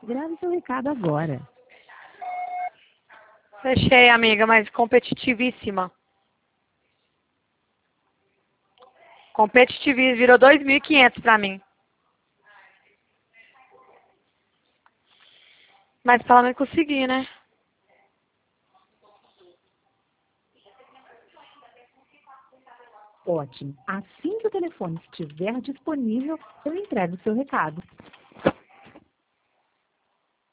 Grave seu recado agora. Fechei, amiga, mas competitivíssima. Competitivíssima, virou 2.500 pra mim. Mas pelo menos consegui, né? Ótimo. Assim que o telefone estiver disponível, eu entrego o seu recado.